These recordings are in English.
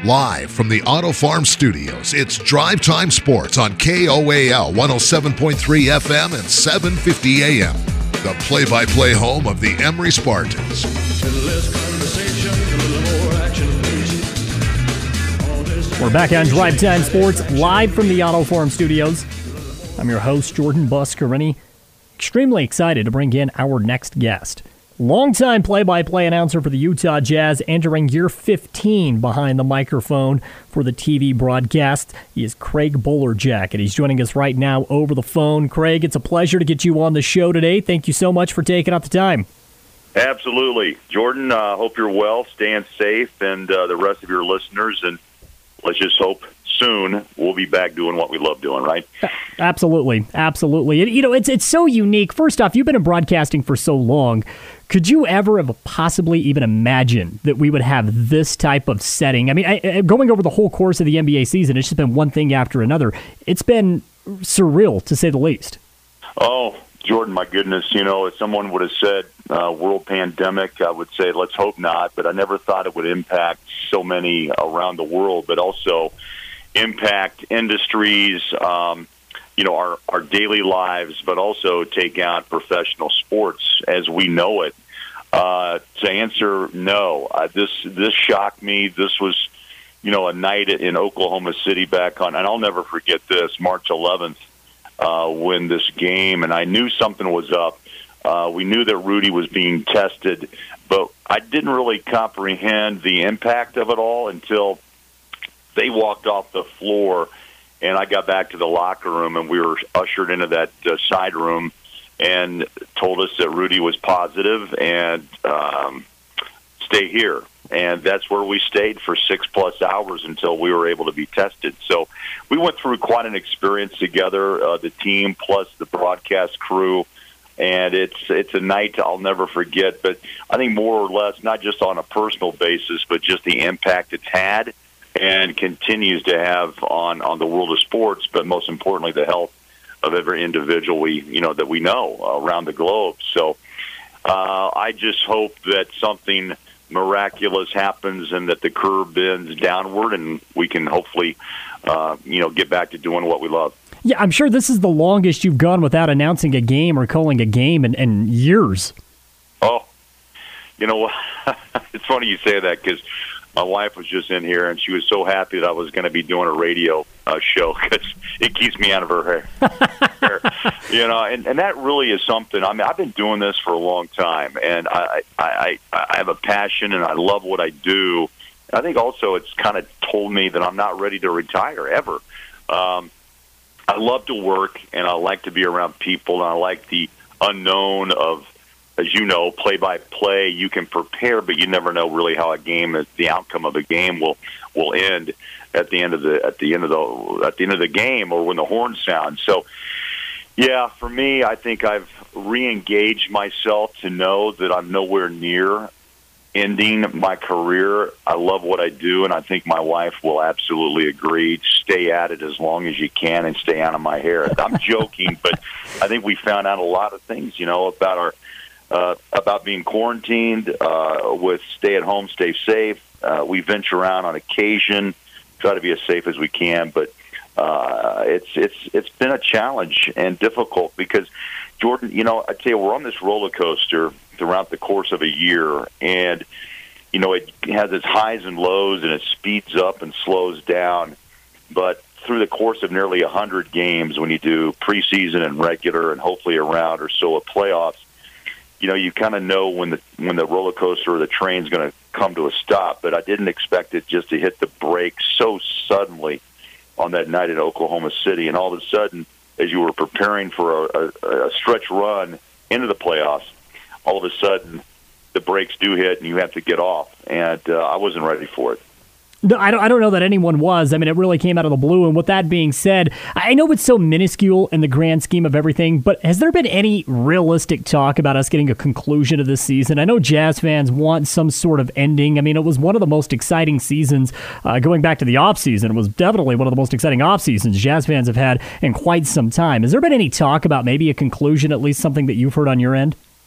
Live from the Auto Farm Studios, it's Drive Time Sports on KOAL 107.3 FM and 750 AM. The play-by-play home of the Emory Spartans. We're back on Drive Time Sports, live from the Auto Farm Studios. I'm your host, Jordan Buscarini. Extremely excited to bring in our next guest. Longtime play-by-play announcer for the Utah Jazz, entering year 15 behind the microphone for the TV broadcast. He is Craig Bolerjack, and he's joining us right now over the phone. Craig, it's a pleasure to get you on the show today. Thank you so much for taking out the time. Absolutely. Jordan, hope you're well, staying safe, and the rest of your listeners, and let's just hope soon we'll be back doing what we love doing, right? Absolutely. You know, it's so unique. First off, you've been in broadcasting for so long. Could you ever have possibly even imagined that we would have this type of setting? I mean, going over the whole course of the NBA season, it's just been one thing after another. It's been surreal, to say the least. Oh, Jordan, my goodness. You know, if someone would have said world pandemic, I would say let's hope not. But I never thought it would impact so many around the world, but also impact industries, you know, our daily lives, but also take out professional sports as we know it. To answer no, this shocked me. This was, you know, a night in Oklahoma City back on, and I'll never forget this, March 11th, when this game, and I knew something was up. We knew that Rudy was being tested, but I didn't really comprehend the impact of it all until they walked off the floor, and I got back to the locker room, and we were ushered into that side room and told us that Rudy was positive and stay here. And that's where we stayed for 6+ hours until we were able to be tested. So we went through quite an experience together, the team plus the broadcast crew. And it's a night I'll never forget. But I think more or less, not just on a personal basis, but just the impact it's had and continues to have on the world of sports, but most importantly, the health of every individual that we know around the globe. So I just hope that something miraculous happens and that the curve bends downward, and we can hopefully, get back to doing what we love. Yeah, I'm sure this is the longest you've gone without announcing a game or calling a game in years. Oh, you know, it's funny you say that because my wife was just in here, and she was so happy that I was going to be doing a radio show because it keeps me out of her hair. You know, and that really is something. I mean, I've been doing this for a long time, and I have a passion, and I love what I do. I think also it's kind of told me that I'm not ready to retire ever. I love to work, and I like to be around people, and I like the unknown of, as you know, play-by-play. You can prepare, but you never know really how the outcome of a game will end at the end of the game or when the horn sounds. So, yeah, for me, I think I've re-engaged myself to know that I'm nowhere near ending my career. I love what I do, and I think my wife will absolutely agree. Stay at it as long as you can and stay out of my hair. I'm joking, but I think we found out a lot of things, about about being quarantined, with stay at home, stay safe. We venture around on occasion, try to be as safe as we can, but it's been a challenge and difficult because, Jordan, I tell you, we're on this roller coaster throughout the course of a year, and it has its highs and lows, and it speeds up and slows down. But through the course of nearly 100 games, when you do preseason and regular, and hopefully a round or so of playoffs, you kind of know when the roller coaster or the train's going to come to a stop. But I didn't expect it just to hit the brakes so suddenly on that night in Oklahoma City, and all of a sudden, as you were preparing for a stretch run into the playoffs, all of a sudden the brakes do hit and you have to get off. And I wasn't ready for it. No, I don't know that anyone was. I mean, it really came out of the blue. And with that being said, I know it's so minuscule in the grand scheme of everything, but has there been any realistic talk about us getting a conclusion of this season? I know Jazz fans want some sort of ending. I mean, it was one of the most exciting seasons going back to the offseason. It was definitely one of the most exciting offseasons Jazz fans have had in quite some time. Has there been any talk about maybe a conclusion, at least something that you've heard on your end?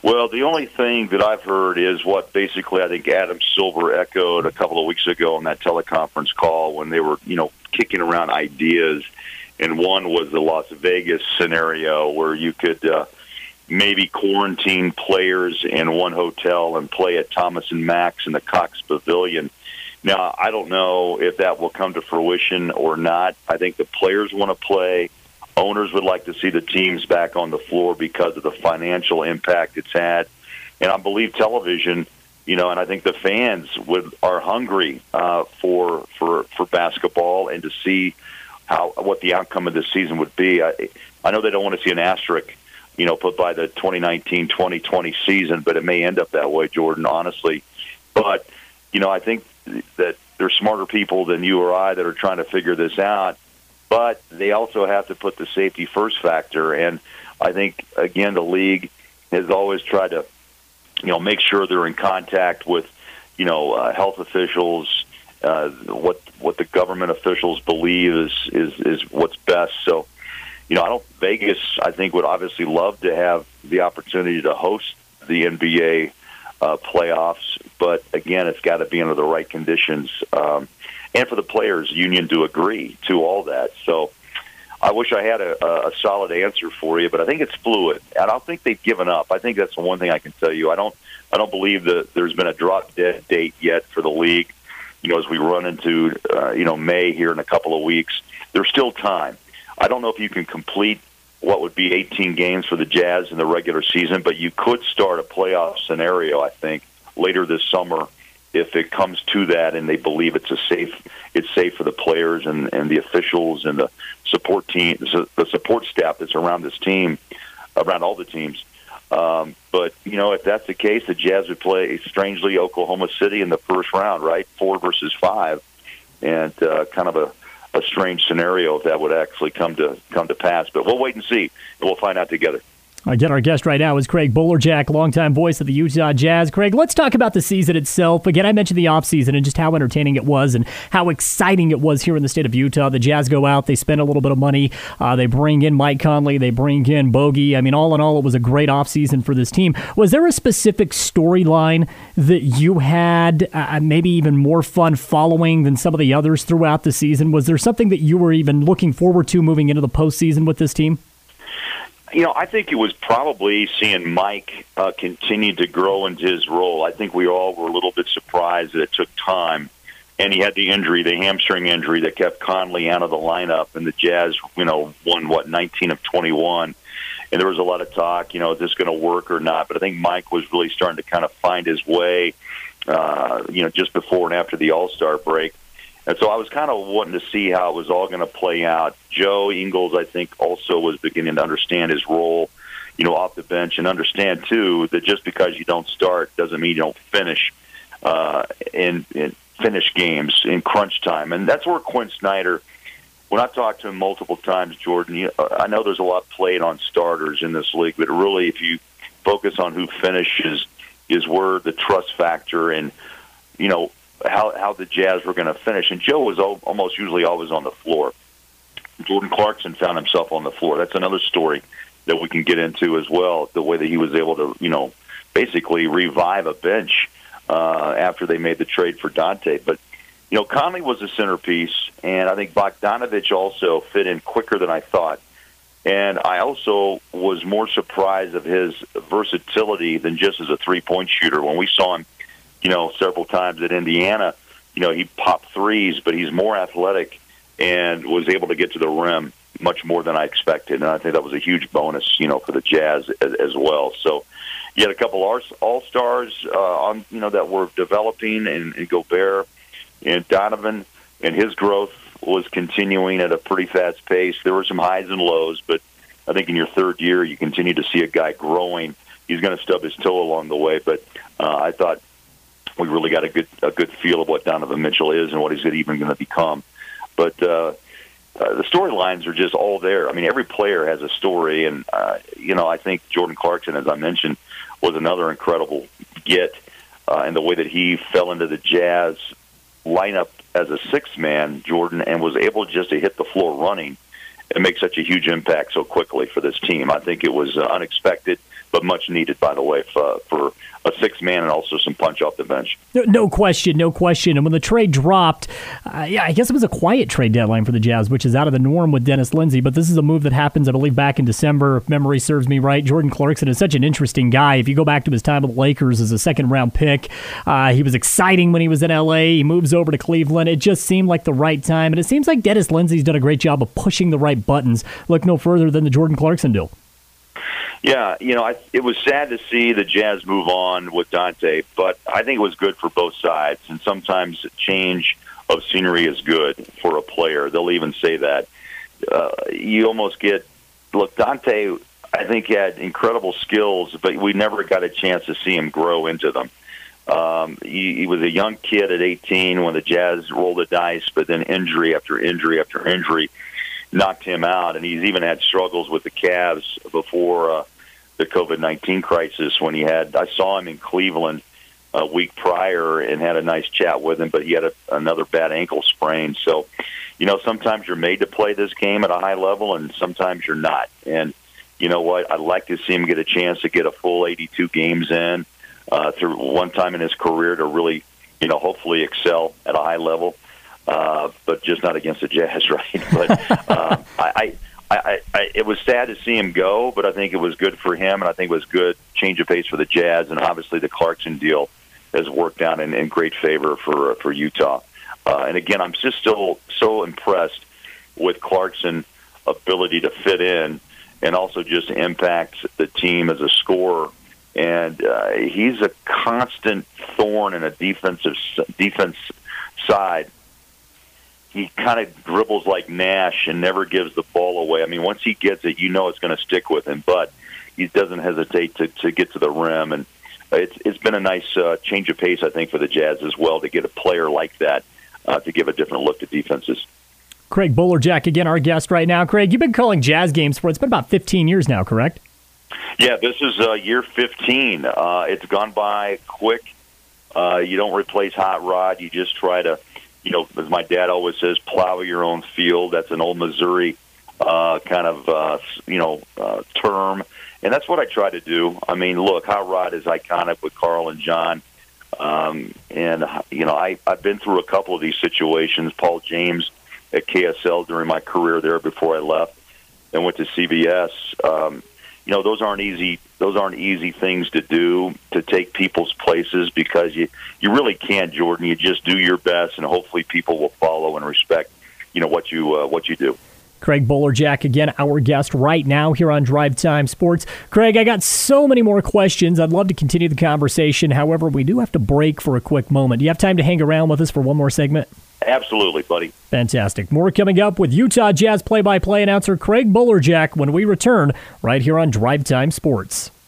Well, the only thing that I've heard is what basically I think Adam Silver echoed a couple of weeks ago on that teleconference call when they were, kicking around ideas. And one was the Las Vegas scenario where you could maybe quarantine players in one hotel and play at Thomas and Mack's in the Cox Pavilion. Now, I don't know if that will come to fruition or not. I think the players want to play. Owners would like to see the teams back on the floor because of the financial impact it's had. And I believe television, and I think the fans are hungry for basketball and to see what the outcome of this season would be. I know they don't want to see an asterisk, put by the 2019-2020 season, but it may end up that way, Jordan, honestly. But, I think that there's smarter people than you or I that are trying to figure this out, but they also have to put the safety first factor. And I think, again, the league has always tried to, make sure they're in contact with, health officials, what the government officials believe is what's best. So, Vegas, I think, would obviously love to have the opportunity to host the NBA playoffs, but again, it's got to be under the right conditions, and for the players' union to agree to all that. So, I wish I had a solid answer for you, but I think it's fluid. I don't think they've given up. I think that's the one thing I can tell you. I don't believe that there's been a drop dead date yet for the league. As we run into May here in a couple of weeks, there's still time. I don't know if you can complete what would be 18 games for the Jazz in the regular season, but you could start a playoff scenario, I think, later this summer if it comes to that and they believe it's safe for the players and the officials and the support team, the support staff that's around this team, around all the teams. But, if that's the case, the Jazz would play, strangely, Oklahoma City in the first round, right? 4 versus 5, and kind of a strange scenario if that would actually come to pass. But we'll wait and see, and we'll find out together. Again, our guest right now is Craig Bolerjack, longtime voice of the Utah Jazz. Craig, let's talk about the season itself. Again, I mentioned the offseason and just how entertaining it was and how exciting it was here in the state of Utah. The Jazz go out, they spend a little bit of money, they bring in Mike Conley, they bring in Bogey. I mean, all in all, it was a great offseason for this team. Was there a specific storyline that you had maybe even more fun following than some of the others throughout the season? Was there something that you were even looking forward to moving into the postseason with this team? I think it was probably seeing Mike continue to grow into his role. I think we all were a little bit surprised that it took time. And he had the hamstring injury that kept Conley out of the lineup. And the Jazz, won, 19 of 21. And there was a lot of talk, is this going to work or not? But I think Mike was really starting to kind of find his way, just before and after the All-Star break. And so I was kind of wanting to see how it was all going to play out. Joe Ingles, I think, also was beginning to understand his role, off the bench, and understand, too, that just because you don't start doesn't mean you don't finish in finish games in crunch time. And that's where Quinn Snyder, when I've talked to him multiple times, Jordan, I know there's a lot played on starters in this league, but really if you focus on who finishes is where the trust factor and, how the Jazz were going to finish. And Joe was almost usually always on the floor. Jordan Clarkson found himself on the floor. That's another story that we can get into as well, the way that he was able to, basically revive a bench after they made the trade for Dante. But, Conley was a centerpiece, and I think Bogdanovich also fit in quicker than I thought. And I also was more surprised of his versatility than just as a three-point shooter. When we saw him, several times at Indiana, he popped threes, but he's more athletic and was able to get to the rim much more than I expected. And I think that was a huge bonus, for the Jazz as well. So you had a couple all-stars on, that were developing, and Gobert and Donovan, and his growth was continuing at a pretty fast pace. There were some highs and lows, but I think in your third year, you continue to see a guy growing. He's going to stub his toe along the way, but I thought we really got a good feel of what Donovan Mitchell is and what he's even going to become. But the storylines are just all there. I mean, every player has a story, and I think Jordan Clarkson, as I mentioned, was another incredible get in the way that he fell into the Jazz lineup as a sixth man, Jordan, and was able just to hit the floor running and make such a huge impact so quickly for this team. I think it was unexpected. but much needed, by the way, for a sixth man and also some punch off the bench. No question. And when the trade dropped, I guess it was a quiet trade deadline for the Jazz, which is out of the norm with Dennis Lindsey. But this is a move that happens, I believe, back in December, if memory serves me right. Jordan Clarkson is such an interesting guy. If you go back to his time with the Lakers as a second-round pick, he was exciting when he was in L.A. He moves over to Cleveland. It just seemed like the right time. And it seems like Dennis Lindsey's done a great job of pushing the right buttons. Look no further than the Jordan Clarkson deal. Yeah, it was sad to see the Jazz move on with Dante, but I think it was good for both sides. And sometimes change of scenery is good for a player. They'll even say that. You almost get, look, Dante, I think, had incredible skills, but we never got a chance to see him grow into them. He was a young kid at 18 when the Jazz rolled the dice, but then injury after injury after injury knocked him out, and he's even had struggles with the Cavs before the COVID-19 crisis. When I saw him in Cleveland a week prior and had a nice chat with him, but he had another bad ankle sprain. So, sometimes you're made to play this game at a high level, and sometimes you're not. And you know what? I'd like to see him get a chance to get a full 82 games in through one time in his career to really, hopefully excel at a high level. But just not against the Jazz, right? But it was sad to see him go, but I think it was good for him, and I think it was good change of pace for the Jazz, and obviously the Clarkson deal has worked out in great favor for Utah. And again, I'm just still so impressed with Clarkson's ability to fit in and also just impact the team as a scorer. And he's a constant thorn in a defense side. He kind of dribbles like Nash and never gives the ball away. I mean, once he gets it, it's going to stick with him. But he doesn't hesitate to get to the rim. And it's been a nice change of pace, I think, for the Jazz as well to get a player like that to give a different look to defenses. Craig Bolerjack, again, our guest right now. Craig, you've been calling Jazz games it's been about 15 years now, correct? Yeah, this is year 15. It's gone by quick. You don't replace Hot Rod. You just try to, as my dad always says, plow your own field. That's an old Missouri kind of, term. And that's what I try to do. I mean, look, Hot Rod is iconic with Carl and John. I've been through a couple of these situations. Paul James at KSL during my career there before I left and went to CBS. Those aren't easy things to do, to take people's places, because you really can't, Jordan. You just do your best, and hopefully people will follow and respect, what you do. Craig Bolerjack, again, our guest right now here on Drive Time Sports. Craig, I got so many more questions. I'd love to continue the conversation. However, we do have to break for a quick moment. Do you have time to hang around with us for one more segment? Absolutely, buddy. Fantastic. More coming up with Utah Jazz play-by-play announcer Craig Bolerjack when we return right here on Drive Time Sports.